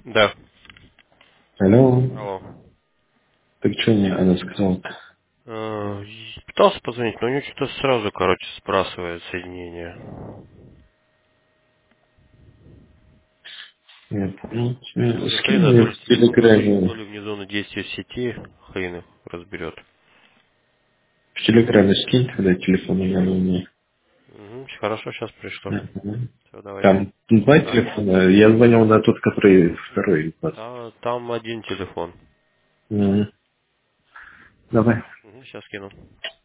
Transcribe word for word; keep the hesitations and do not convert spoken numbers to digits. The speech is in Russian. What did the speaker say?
Да. Алло, Алло. так что мне она сказала-то? Э, и Пытался позвонить, но у него что-то сразу, короче, сбрасывает соединение. Я понял. То Э, ли Скинь хрен, знает, мне то ли в телефон, то ли, то телеграме, ли внизу на действие сети, хрен их разберет. в телеграме скинь тогда телефон я мне. Угу, хорошо, сейчас пришлю. Мгм. Все, давай. Там два телефона, я звонил на тот, который второй. Вот. Та- Там один телефон. Мгм. Давай. Угу, сейчас кину.